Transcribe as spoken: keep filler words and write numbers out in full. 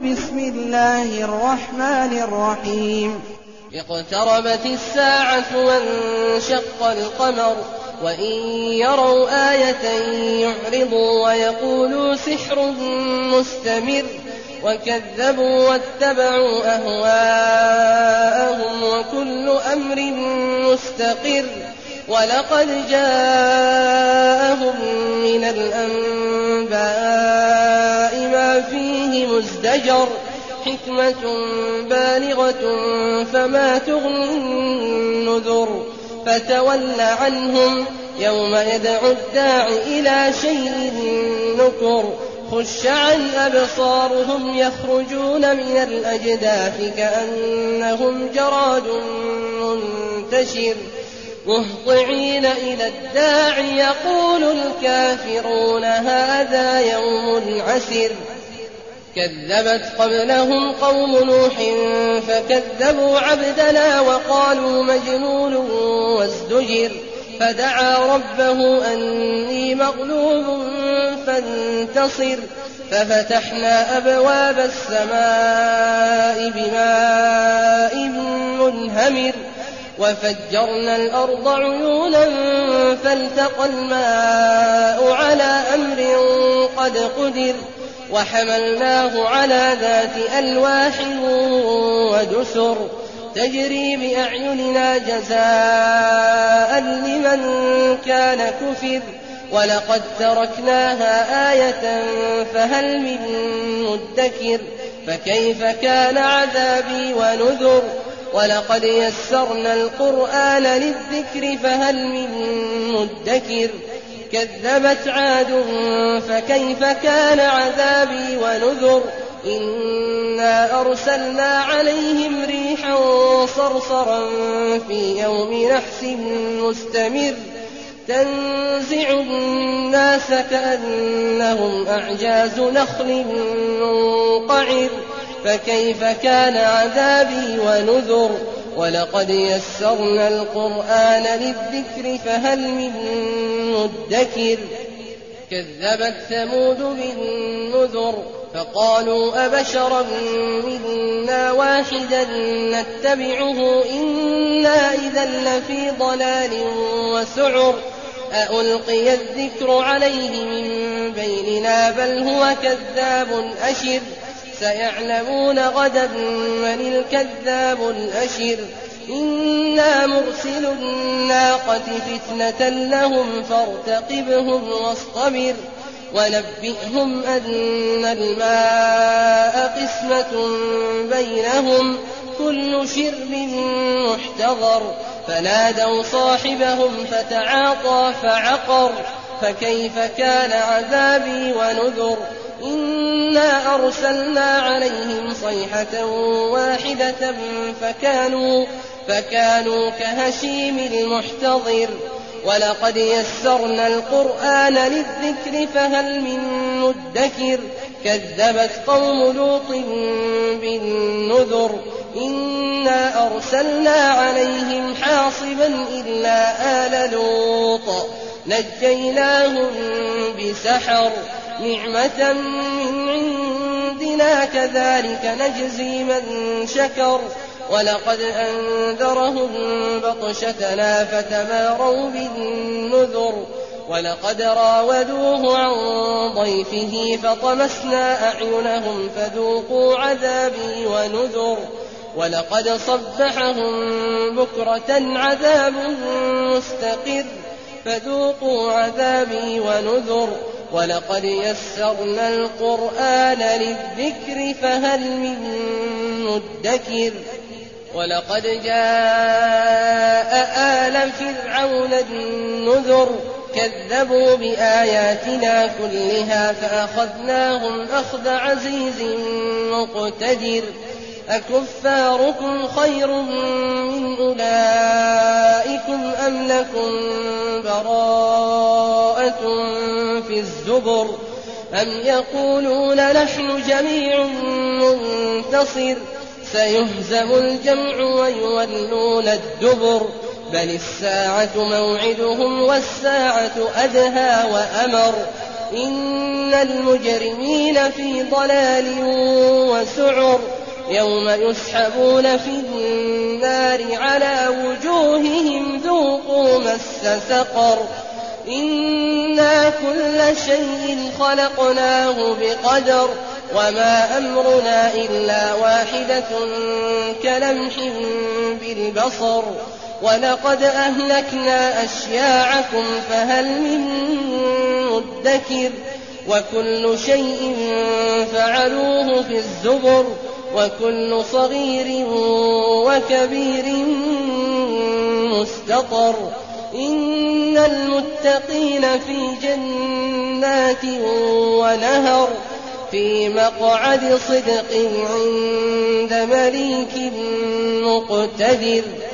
بسم الله الرحمن الرحيم اقتربت الساعة وانشق القمر وإن يروا آية يعرضوا ويقولوا سحر مستمر وكذبوا واتبعوا أهواءهم وكل أمر مستقر ولقد جاءهم من الأنباء ما فيه مزدجر حكمة بالغة فما تغني النذر فتول عنهم يوم يدعو الداع إلى شيء نكر خش عن أبصارهم يخرجون من الأجداث كأنهم جراد منتشر مهطعين إلى الداع يقول الكافرون هذا يوم عسر كذبت قبلهم قوم نوح فكذبوا عبدنا وقالوا مجنون وازدجر فدعا ربه أني مغلوب فانتصر ففتحنا أبواب السماء بماء منهمر وفجرنا الأرض عيونا فالتقى الماء على أمر قد قدر وحملناه على ذات ألواح ودسر تجري بأعيننا جزاء لمن كان كفر ولقد تركناها آية فهل من مدكر فكيف كان عذابي ونذر ولقد يسرنا القرآن للذكر فهل من مدكر كذبت عاد فكيف كان عذابي ونذر إنا أرسلنا عليهم ريحا صرصرا في يوم نحس مستمر تنزع الناس كأنهم أعجاز نخل منقعر فكيف كان عذابي ونذر ولقد يسرنا القرآن للذكر فهل من مدكر كذبت ثمود بالنذر فقالوا أبشرا منا واحدا نتبعه إنا إذا لفي ضلال وسعر أألقي الذكر عليه من بيننا بل هو كذاب أشر سيعلمون غدا من الكذاب الأشر إنا مرسل الناقة فتنة لهم فارتقبهم واصطبر ونبئهم أن الماء قسمة بينهم كل شرب محتضر فنادوا صاحبهم فتعاطى فعقر فكيف كان عذابي ونذر إنا أرسلنا عليهم صيحة واحدة فكانوا, فكانوا كهشيم المحتضر ولقد يسرنا القرآن للذكر فهل من مدكر كذبت قوم لوط بالنذر إنا أرسلنا عليهم حاصبا إلا آل لوط نجيناهم بسحر نعمة من عندنا كذلك نجزي من شكر ولقد أنذرهم بطشتنا فتماروا بالنذر ولقد راودوه عن ضيفه فطمسنا أعينهم فذوقوا عذابي ونذر ولقد صبحهم بكرة عذاب مستقر فذوقوا عذابي ونذر ولقد يسرنا القرآن للذكر فهل من مدكر ولقد جاء آل فرعون النذر كذبوا بآياتنا كلها فأخذناهم أخذ عزيز مقتدر أكفاركم خير من أولئكم أم لكم براءة في الزبر أم يقولون نحن جميع منتصر سيهزم الجمع ويولون الدبر بل الساعة موعدهم والساعة أدهى وأمر إن المجرمين في ضلال وسعر يوم يسحبون في النار على وجوههم ذوقوا مس سقر إنا كل شيء خلقناه بقدر وما أمرنا إلا واحدة كلمح بالبصر ولقد أهلكنا أشياعكم فهل من مدكر وكل شيء فعلوه في الزبر وكل صغير وكبير مستطر إن المتقين في جنات ونهر في مقعد صدق عند مليك مقتدر.